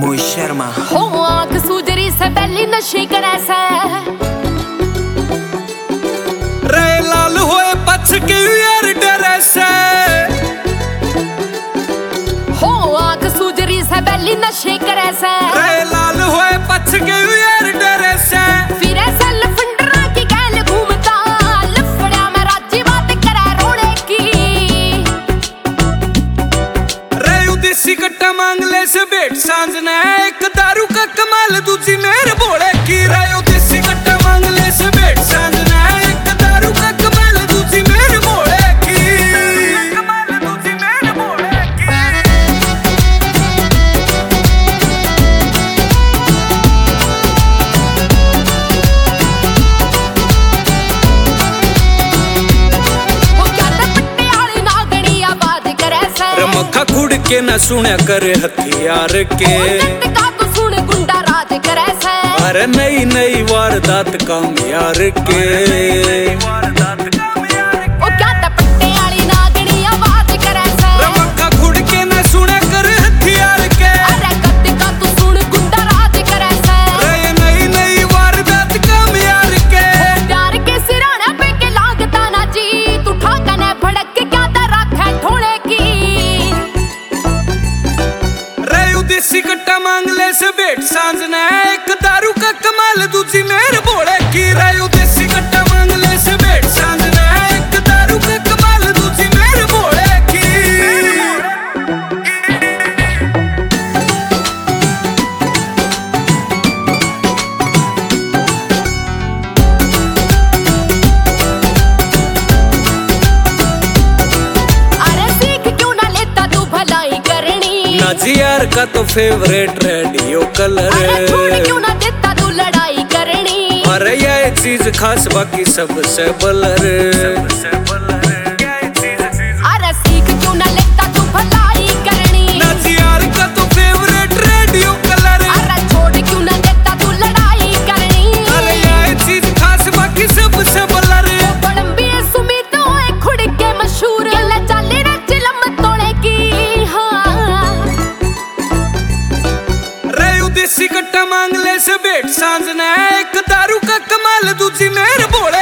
मोहित शर्मा हो आंख सूजरी से पहली नशे करे से रे लाल होए पछ के यार डरे से हो आंख सूजरी से पहली नशे करे से रे लाल होए पछ के यार डरे से फिर ऐसा लफंडरा की गैल घूमता लफड़ा में राजी बात करे रोड़े की रे उदेसी कट्टा मांग ले से बेट सांझ ने एक दारू का कमाल दूजी मेरे बोले की रे उदेसी कट्टा मांग ले से बेट सांझ ने एक दारू का कमाल दूजी मेरे बोले की कमाल दूजी मेरे बोले की हो क्या पट्टे वाली नागणी आवाज करे से मक्खा खुड़ के न सुने करे हथियार के का तो सुन गुंडा राज करे से अरे नई नई वारदात काम यार के ओ क्या पट्टे वाली नागणी आवाज करे से मक्खा खुड़ के न सुने करे हथियार के अरे कद का तो सुन गुंडा राज करे से अरे नई नई वारदात काम यार के प्यार के सिराने पे के लागता ना जी तू ठाका ने भड़क के क्या दा रखे ठोड़े की रे उदेसी कट्टा मांग ले से बेट सांझ ने एक दारू का कमाल दूजी मेरे बोले की रे उदेसी कट्टा मांग ले से बेट सांझ ने एक दारू का कमाल दूजी मेरे बोले की अरे सीख क्यों ना लेता तू भलाई करनी नाजियार का तो फेवरेट रेडियो कलर अरे छोड़ क्यों ना देता तू लड़ाई करनी अरे ये चीज खास बाकी सबसे बलर अरे सीख क्यों ना लेता तू भलाई करनी नाजियार का तो फेवरेट रेडियो कलर अरे छोड़ क्यों ना देता तू लड़ाई करनी अरे ये चीज खास बाकी सबसे बलर बड़ंबी सुमित होए खुड़ के मशहूर ले चाले रे चिलम तोड़े की हाँ रे उदेसी कट्टा मांग ले से बेट सांझ ने एक दारू का कमाल दूजी मेरे बोल